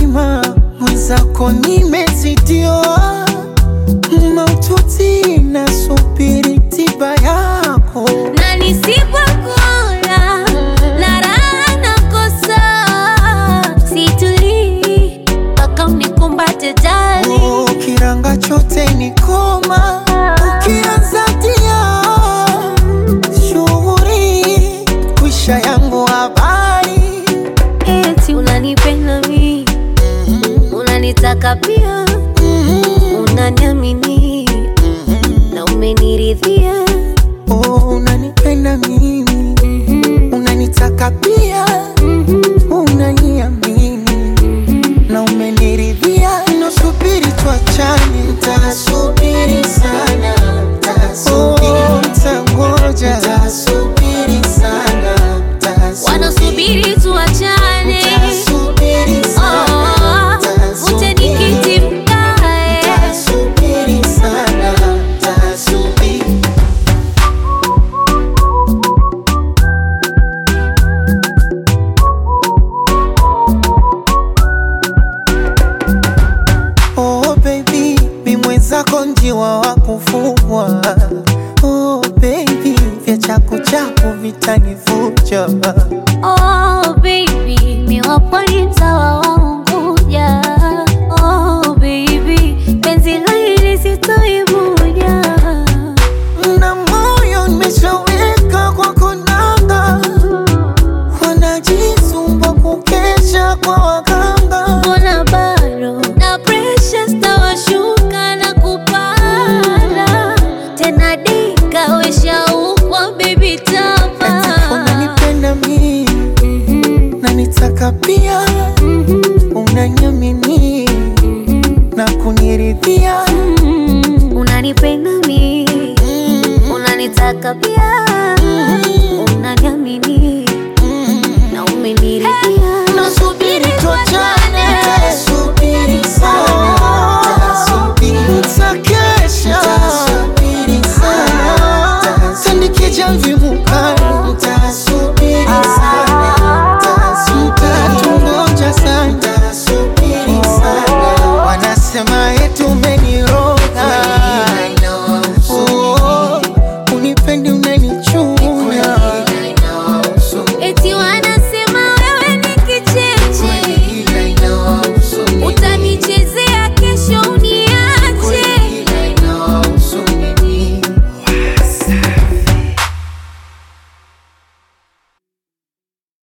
mzima, mwenzako nimezidiwa. Maututi nasubiri tiba yako. Na nisipokula na raha nakosa. Situlii mpaka unikumbate jali. Kiranga chote ni koma. Ukianza tia shughuli kwisha yangu habari. Eti unanipenda mimi, unanitaka pia, unaniamini na umeniridhia. Unanipenda mimi, unanitaka pia, unaniamini na umeniridhia. Nasubiri tuachane, nitasubiri sana, nitangoja, nitasubiri sana, wanasubiri tuachane, uje nikiti mkae. nitasubiri sana, nitasubiri. Oh baby, mi mwenzako njiwa wa kufugwa. Oh baby, vya chaku chaku vitanivuja. Oh baby, mi wapwani mtawa wa Unguja. Oh baby, penzi la hili sitoibuja. Na moyo nimeshaweka kwa konanga, wanajisumba kukesha kwa waganga. Mbona bado na pressure stawashuka na kupanda tena dika wesha ukwa baby tapa. Unanipenda mimi, na nitaka pia,